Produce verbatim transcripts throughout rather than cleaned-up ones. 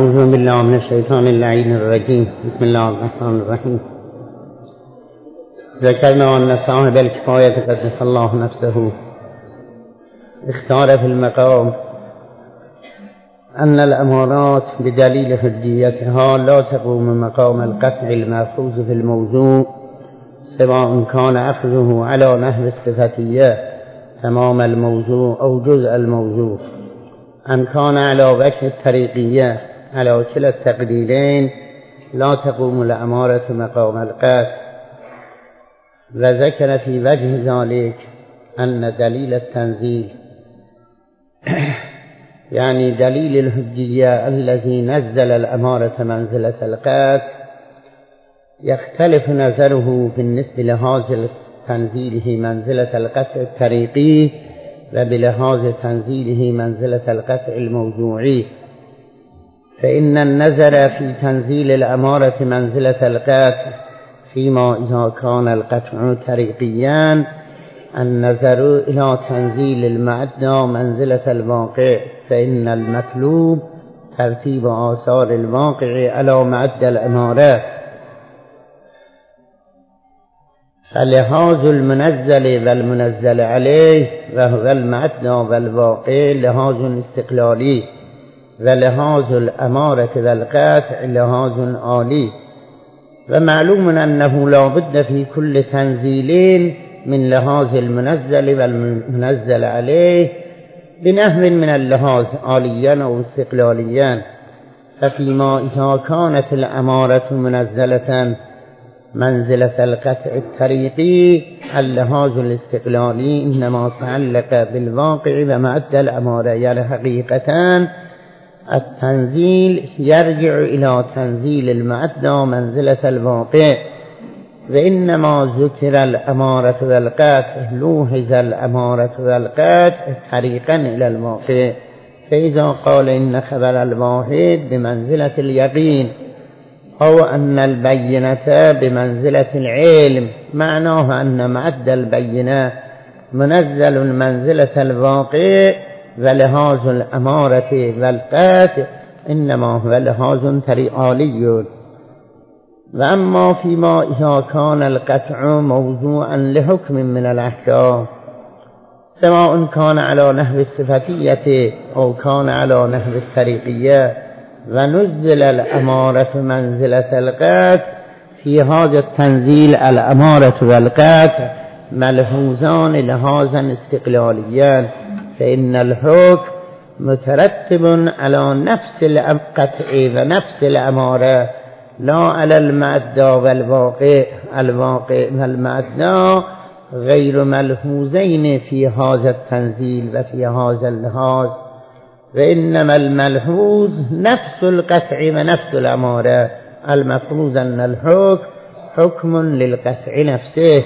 أعوذ بالله من الشيطان اللعين الرجيم. بسم الله الرحمن الرحيم. ذكرنا أن صاحب الكفاية قدس الله نفسه اختار في المقام أن الأمارات بدليل حجيتها لا تقوم مقام القطع المأخوذ في الموضوع، سواء كان أخذه على نحو الصفتية تمام الموضوع أو جزء الموضوع، أن كان على وجه الطريقية على كلا التقديرين لا تقوم الأمارة مقام القطع. وذكر في وجه ذلك أن دليل التنزيل يعني دليل الحجية الذي نزل الأمارة منزلة القطع يختلف نظره بالنسبة لهذا تنزيله منزلة القطع الطريقي وبلهذا تنزيله منزلة القطع الموضوعي. فإن النظر في تنزيل الأمارة منزلة القطع فيما إذا كان القطع طريقيا النظر إلى تنزيل المعدى منزلة الواقع، فإن المطلوب ترتيب آثار الواقع على معدى الأمارة. فلهذا المنزل والمنزل عليه وهو المعدى والواقع لهذا استقلالي، ولهذا الأمارة والقطع لهذا عالي. ومعلوم أنه لا بد في كل تنزيلين من لهذا المنزل والمنزل عليه بنحو من اللهاز عاليا أو استقلاليا. ففيما إذا كانت الأمارة منزلة منزلة القطع الطريقي اللهاز الاستقلالي إنما تعلق بالواقع ومعدى الأمارة، يعني حقيقة التنزيل يرجع إلى تنزيل المعدى منزلة الواقع، وإنما ذكر الأمارة والقطع لوحظ الأمارة والقطع طريقا إلى الواقع. فإذا قال إن خبر الواحد بمنزلة اليقين أو أن البينة بمنزلة العلم، معناه أن معدى البينة منزل منزلة الواقع، ولهذا الأمارة والقطع إنما هو لهذا عالي. وأما فيما إذا كان القطع موضوعا لحكم من الأحكام سواء كان على نحو الصفتية أو كان على نحو الطريقية ونزل الأمارة منزلة القطع، في هذا التنزيل الأمارة والقطع ملحوظان لهذا استقلاليان، فإن الحكم مترتب على نفس القطع ونفس الأمارة لا على المعدى والواقع. الواقع والمعدى غير ملحوظين في هذا التنزيل وفي هذا اللحاظ، وإنما الملحوظ نفس القطع ونفس الأمارة. المفروض أن الحكم حكم للقطع نفسه،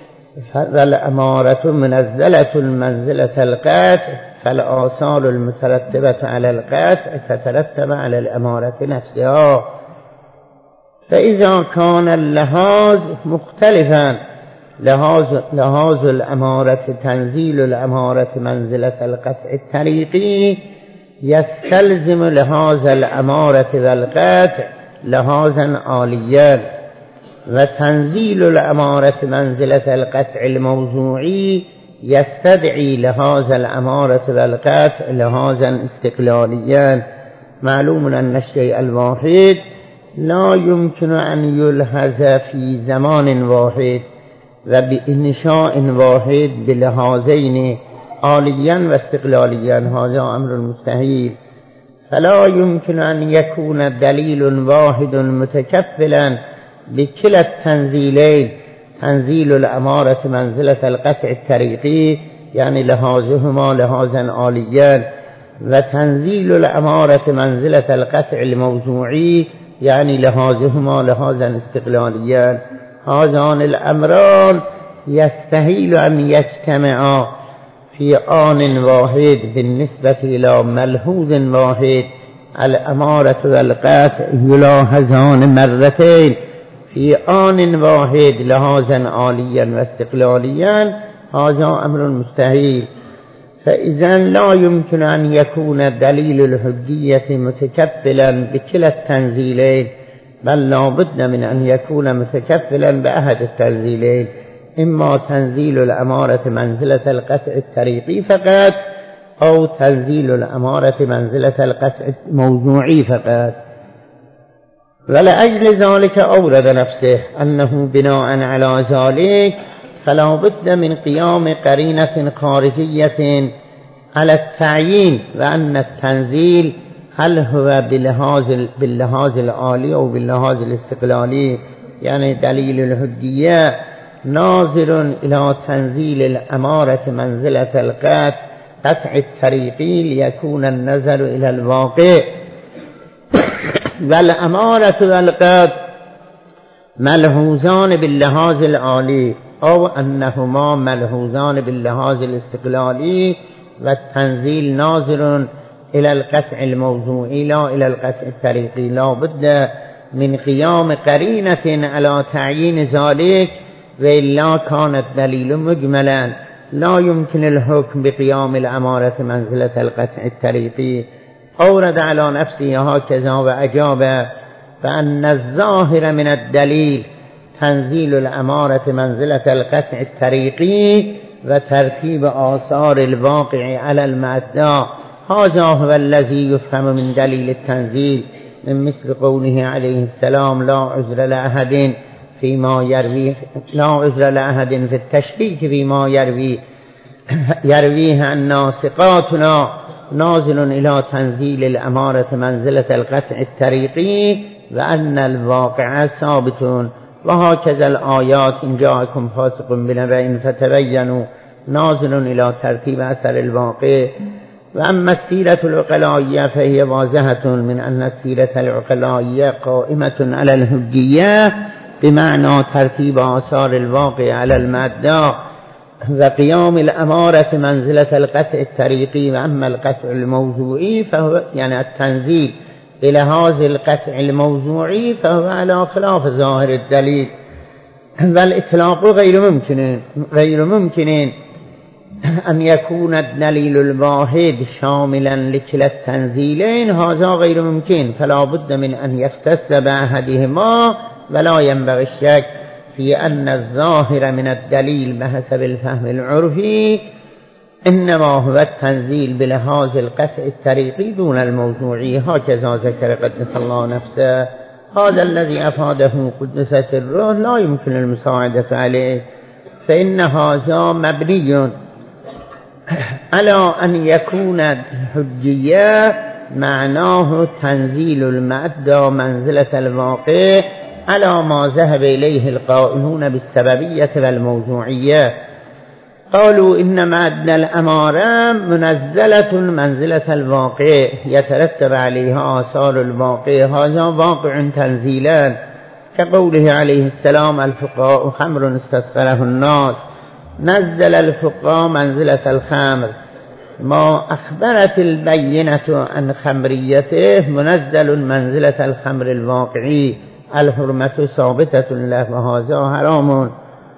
فالأمارة منزلة منزلة القطع، فالآثار المترتبة على القطع تترتب على الأمارة نفسها. فإذا كان اللحاظ مختلفا لهذا لهذا الأمارة تنزيل الأمارة منزلة القطع الطريقي يستلزم لهذا الأمارة والقطع لهذا عاليا، وتنزيل الأمارة منزلة القطع الموضوعي يستدعي لهذا الأمارة والقطع لهذا استقلاليا. معلوم أن الشيء الواحد لا يمكن أن يلحظ في زمان واحد وبإنشاء واحد بلهذين عاليا واستقلاليا، هذا أمر مستحيل. فلا يمكن أن يكون دليل واحد متكفلا بكلا التنزيلين، تنزيل الأمارة منزلة القطع الطريقي يعني لهذهما لهذا عاليا، وتنزيل الأمارة منزلة القطع الموضوعي يعني لهذهما لهذا استقلاليان. هذان الأمران يستحيل أن يجتمعا في آن واحد بالنسبة إلى ملحوظ واحد. الأمارة والقطع يلاحظان مرتين في آن واحد لهذا عاليا واستقلاليا، هذا أمر مستحيل. فإذا لا يمكن أن يكون دليل الحجية متكفلا بكلا التنزيلين، بل لا بد من أن يكون متكفلا بأحد التنزيلين، إما تنزيل الأمارة منزلة القطع الطريقي فقط، أو تنزيل الأمارة منزلة القطع الموضوعي فقط. ولأجل ذلك أورد نفسه أنه بناء على ذلك فلا بد من قيام قرينة خارجية على التعيين، وأن التنزيل هل هو باللحاظ باللحاظ العالي أو باللحاظ الاستقلالي، يعني دليل الحجية ناظر إلى تنزيل الأمارة منزلة القطع قطع الطريقي ليكون النظر إلى الواقع، والأمارة والقطع ملحوظان باللحاظ العالي، أو أنهما ملحوظان باللحاظ الاستقلالي، والتنزيل ناظر إلى القطع الموضوعي لا إلى القطع الطريقي. لا بد من قيام قرينة على تعيين ذلك، وإلا كان الدليل مجملا لا يمكن الحكم بقيام الأمارة منزلة القطع الطريقي. أورد على نفسه هكذا وأجاب فأن الظاهر من الدليل تنزيل الأمارة منزلة القطع الطريقي وترتيب آثار الواقع على المعدى، هذا هو الذي يفهم من دليل التنزيل، من مثل قوله عليه السلام لا عذر لأحد فيما يرويه لا عذر لأحد في التشكيك فيما يرويه يرويه الناس ثقاتنا، ناظر إلى تنزيل الأمارة منزلة القطع الطريقي وأن الواقع ثابت. وهكذا الآيات إن جاءكم فاسق بنبأ فتبينوا، ناظر إلى ترتيب أثر الواقع. وأما السيرة العقلائية فهي واضحة من أن السيرة العقلائية قائمة على الحجية بمعنى ترتيب آثار الواقع على المادة، وقيام الأمارة منزلة القطع الطريقي. وأما القطع الموضوعي فهو يعني التنزيل بلحاظ القطع الموضوعي فهو على خلاف ظاهر الدليل، والإطلاق غير ممكن غير ممكن أن يكون الدليل الواحد شاملا لكلا التنزيلين، هذا غير ممكن، فلا بد من أن يختص بأحدهما، ولا ينبغي الشك في أن الظاهر من الدليل بحسب الفهم العرفي إنما هو التنزيل بلحاظ القطع الطريقي دون الموضوعي. هكذا ذكر قدس الله نفسه. هذا الذي أفاده قدس سره لا يمكن المساعدة عليه، فإن هذا مبني على أن يكون الحجية معناه تنزيل المادة منزلة الواقع على ما ذهب إليه القائلون بالسببية والموضوعية. قالوا إن مادة الأمارة منزلة منزلة الواقع يترتب عليها آثار الواقع، هذا واقع تنزيلا، كقوله عليه السلام الفقهاء خمر استسقره الناس، نزل الفقهاء منزلة الخمر، ما أخبرت البينة عن خمريته منزل منزلة الخمر الواقعي، الحرمة ثابتة له وهذا حرام.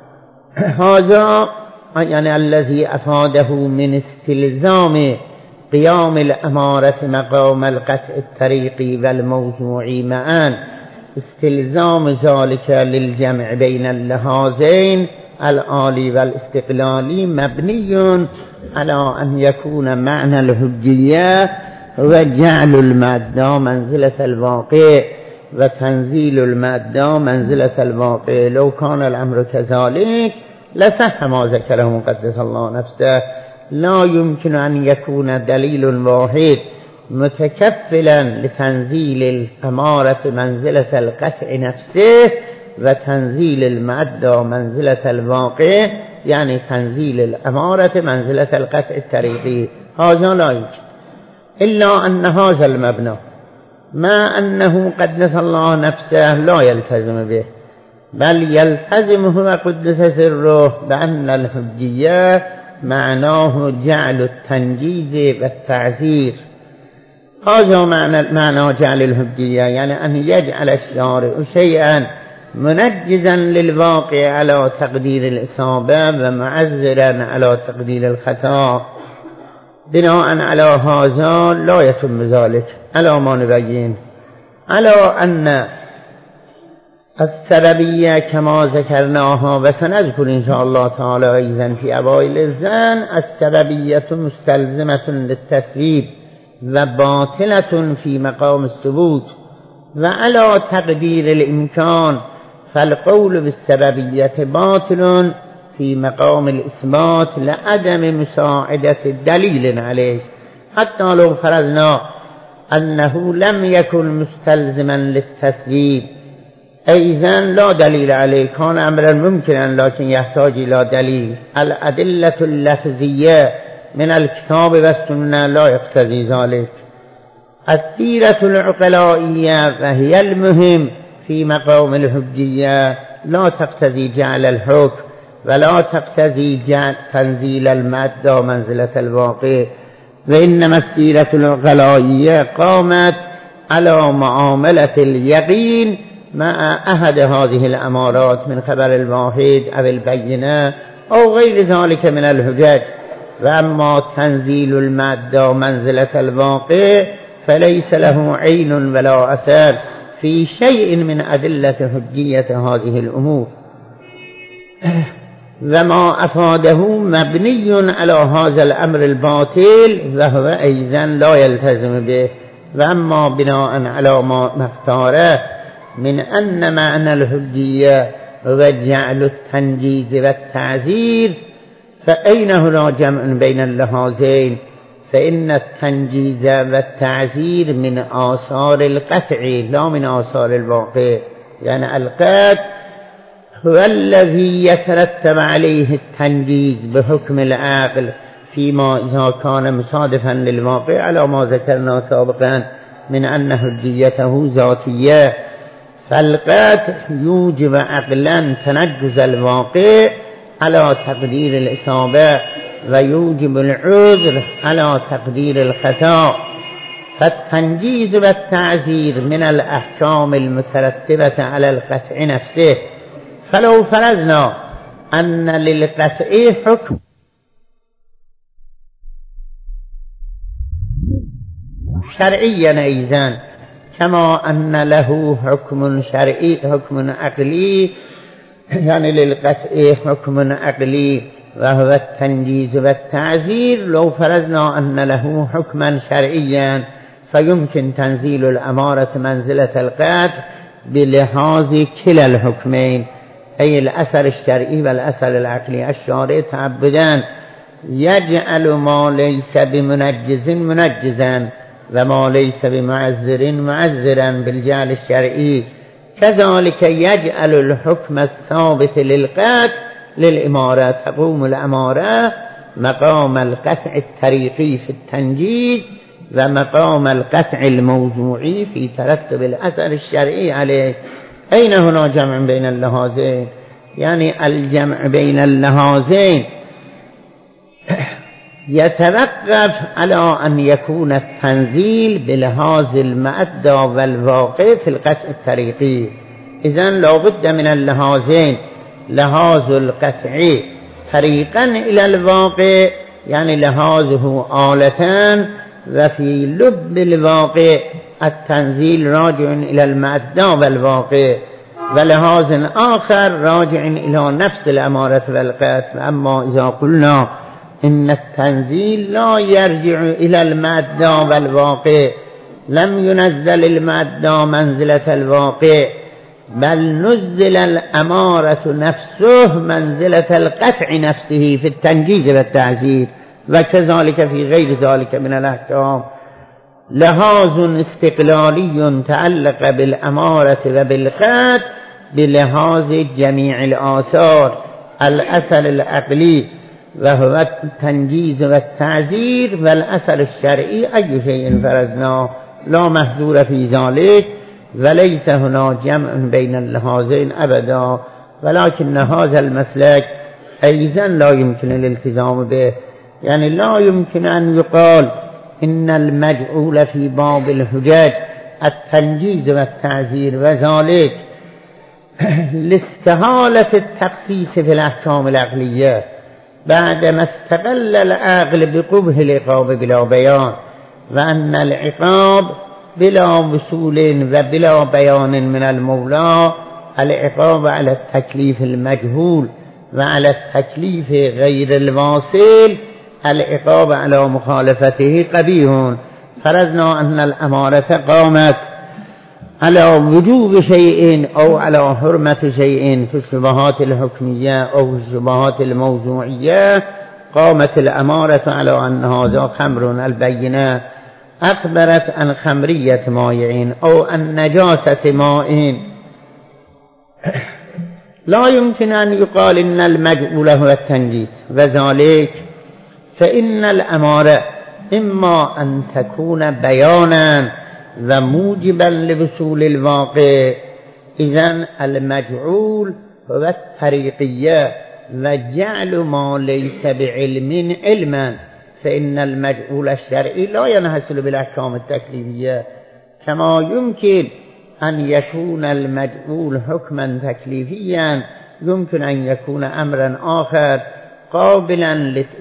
هذا يعني الذي أفاده من استلزام قيام الأمارة مقام القطع الطريقي والموضوعي معا، استلزام ذلك للجمع بين اللحاظين العالي والاستقلالي مبني على أن يكون معنى الحجية هو جعل المادة منزلة الواقع وتنزيل المادة منزلة الواقع. لو كان الأمر كذلك لصح ما ذكره مقدس الله نفسه. لا يمكن أن يكون دليل واحد متكفلا لتنزيل الأمارة منزلة القطع نفسه وتنزيل المادة منزلة الواقع، يعني تنزيل الأمارة منزلة القطع الطريقي، هذا لا يمكن، إلا أن هذا المبنى ما أنه قدس الله نفسه لا يلتزم به، بل يلتزم هو قدس سره بأن الحجية معناه جعل التنجيز والتعزير. هذا معنى, معنى جعل الحجية، يعني أن يجعل الشارع شيئا منجزا للواقع على تقدير الإصابة ومعذرا على تقدير الخطأ. بناء على هذا لا يتم ذلك على ما نبين، على أن السببية كما ذكرناها وسنذكر إن شاء الله تعالى أيضا في أوائل الزن، السببية مستلزمة للتسبيب وباطلة في مقام الثبوت، وعلى تقدير الإمكان فالقول بالسببية باطل في مقام الإثبات لعدم مساعدة دليل عليه، حتى لو فرضنا أنه لم يكن مستلزما للتسبيب أيضا لا دليل عليه، كان أمرا ممكنا لكن يحتاج إلى دليل. الأدلة اللفظية من الكتاب والسنة لا يقتضي ذلك. السيرة العقلائية وهي المهم في مقام الحجية لا تقتضي جعل الحكم ولا تقتضي جعل تنزيل المادة منزلة الواقع، وإنما السيرة العقلائية قامت على معاملة اليقين مع أحد هذه الأمارات من خبر الواحد أو البينة أو غير ذلك من الحجج. وأما تنزيل المادة منزلة الواقع فليس له عين ولا أثر في شيء من أدلة حجية هذه الأمور، وما أفاده مبني على هذا الأمر الباطل وهو أيضا لا يلتزم به. وأما بناء على ما اختاره من أن معنى الحجية هو جعل التنجيز والتعزير، فأين هنا جمع بين اللحاظين؟ فإن التنجيز والتعزير من آثار القطع لا من آثار الواقع، يعني القطع هو الذي يترتب عليه التنجيز بحكم العقل فيما إذا كان مصادفا للواقع على ما ذكرنا سابقا من أن حجيته ذاتية. فالقطع يوجب عقلا تنجز الواقع على تقدير الإصابة ويوجب العذر على تقدير الخطأ. فالتنجيز والتعزير من الأحكام المترتبة على القطع نفسه. فلو فرضنا أن للقطع حكم شرعيا أيضا كما أن له حكم شرعي حكم عقلي، يعني للقطع حكم عقلي وهو التنجيز والتعزير، لو فرضنا أن له حكما شرعيا فيمكن تنزيل الأمارة منزلة القطع بلحاظ كلا الحكمين، أي الأثر الشرعي والأثر العقلي. الشارع تعبدا يجعل ما ليس بمنجز منجزا وما ليس بمعذر معذرا بالجعل الشرعي، كذلك يجعل الحكم الثابت للقطع للإمارة، تقوم الأمارة مقام القطع الطريقي في التنجيز ومقام القطع الموضوعي في ترتب الأثر الشرعي عليه. أين هنا جمع بين اللحاظين؟ يعني الجمع بين اللحاظين يتوقف على أن يكون التنزيل بلحاظ المادة والواقع في القطع الطريقي. إذن لا بد من اللحاظين، لحاظ القطع طريقا إلى الواقع يعني لحاظه آلتان، وفي لب الواقع التنزيل راجع إلى المادة والواقع، ولحاظ آخر راجع إلى نفس الأمارة والقطع. أما إذا قلنا إن التنزيل لا يرجع إلى المادة والواقع، لم ينزل المادة منزلة الواقع بل نزل الأمارة نفسه منزلة القطع نفسه في التنجيز والتعزير، وكذلك في غير ذلك من الأحكام. لحاظ استقلالي تعلق بالأمارة وبالقطع بلحاظ جميع الآثار الأثر العقلي وهو التنجيز والتعزير، والأثر الشرعي أي شيء فرضناه لا محذور في ذلك، وليس هنا جمع بين اللحاظين أبدا. ولكن هذا المسلك أيضا لا يمكن الالتزام به، يعني لا يمكن أن يقال إن المجعول في باب الحجج التنجيز والتعزير وذلك لاستهالة التخصيص في الأحكام العقلية، بعدما استقل العقل بقبح العقاب بلا بيان وأن العقاب بلا وصول وبلا بيان من المولى العقاب على التكليف المجهول وعلى التكليف غير الواصل العقاب على مخالفته قبيح. فرضنا أن الأمارة قامت على وجوب شيء أو على حرمة شيء في الشبهات الحكمية أو في الشبهات الموضوعية. قامت الأمارة على أن هذا خمر، البينة أخبرت عن خمرية مائع أو عن نجاسة ماء، لا يمكن أن يقال إن المجهول هو التنجيس، وذلك فإن الأمارة إما أن تكون بيانا وموجبا لوصول الواقع، إذن المجعول هو الطريقية وجعل ما ليس بعلم علما، فإن المجعول الشرعي لا ينحصر بالأحكام التكليفية، كما يمكن أن يكون المجعول حكما تكليفيا يمكن أن يكون أمرا آخر قابلا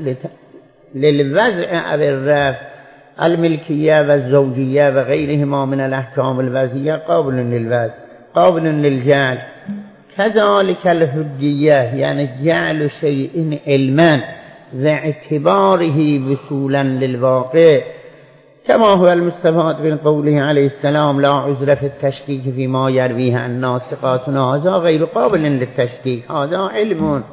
للوضع أو الرفع، الملكية والزوجية وغيرهما من الأحكام الوضعية قابل للوضع قابل للجعل. كذلك الحجية يعني جعل شيء علما واعتباره وصولا للواقع، كما هو المستفاد من قوله عليه السلام لا عذر في التشكيك فيما يرويه عن الناس ثقاتنا، هذا غير قابل للتشكيك، هذا علم.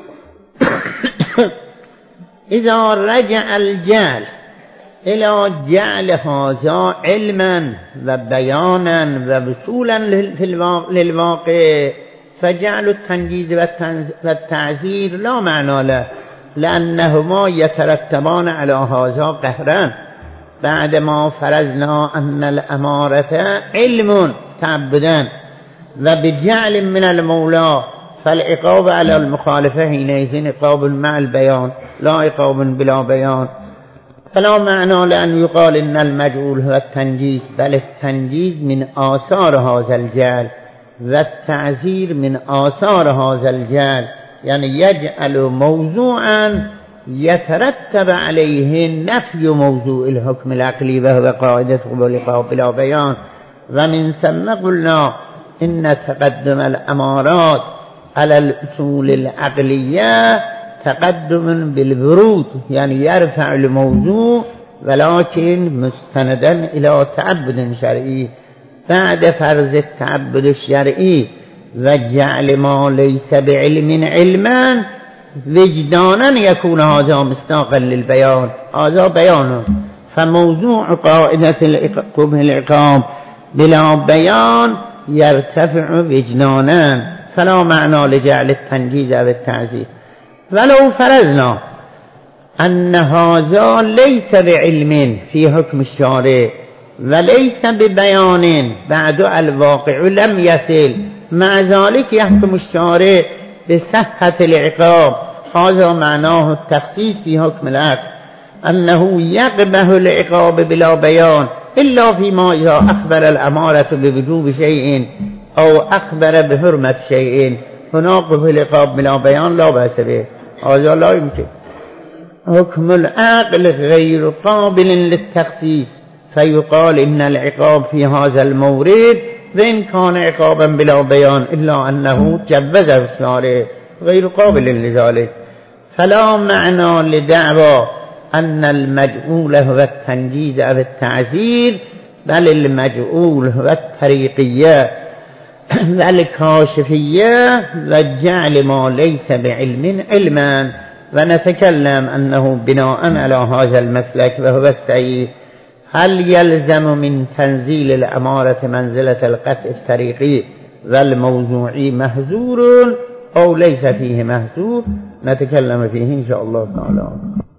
إذا رجع الجعل إلى جعل هذا علما وبيانا ووصولا للواقع، فجعل التنجيز والتعزير لا معنى له، لأنهما يترتبان على هذا قهرا. بعدما فرضنا أن الأمارة علم تعبدا وبجعل من المولى، فالعقاب على المخالفة حينئذ عقاب مع البيان لا عقاب بلا بيان، فلا معنى لأن يقال إن المجعول هو التنجيز، بل التنجيز من آثار هذا الجعل والتعزير من آثار هذا الجعل، يعني يجعل موضوعا يترتب عليه نفي موضوع الحكم العقلي وهو قاعدة العقاب بلا بيان. ومن ثم قلنا إن تقدم الأمارات على الأصول العقلية تقدم بالبرود، يعني يرفع الموضوع ولكن مستندا إلى تعبد شرعي. بعد فرض التعبد الشرعي وجعل ما ليس بعلم علما وجدانا يكون هذا مصداقا للبيان، هذا بيان. فموضوع قاعدة قبح العقاب بلا بيان يرتفع وجدانا، فلا معنى لجعل التنجيز أو التعزير. ولو فرضنا أن هذا ليس بعلم في حكم الشارع وليس ببيان بعد الواقع لم يصل، مع ذلك يحكم الشارع بصحة العقاب، هذا معناه التخصيص في حكم العقل، أنه يقبح العقاب بلا بيان إلا فيما إذا أخبر الأمارة بوجوب شيء أو أخبر بحرمة شيء، هناك قبح العقاب بلا بيان لا بأس به، هذا لا يمكن. حكم العقل غير قابل للتخصيص، فيقال إن العقاب في هذا المورد وإن كان عقابا بلا بيان إلا أنه جوزه الشارع غير قابل لذلك، فلا معنى لدعوى أن المجعول هو التنجيز أو التعزير، بل المجعول هو الطريقية والكاشفية وجعل ما ليس بعلم علما. ونتكلم أنه بناء على هذا المسلك وهو السعيد، هل يلزم من تنزيل الأمارة منزلة القطع الطريقي والموضوعي مهزور أو ليس فيه مهزور؟ نتكلم فيه إن شاء الله تعالى.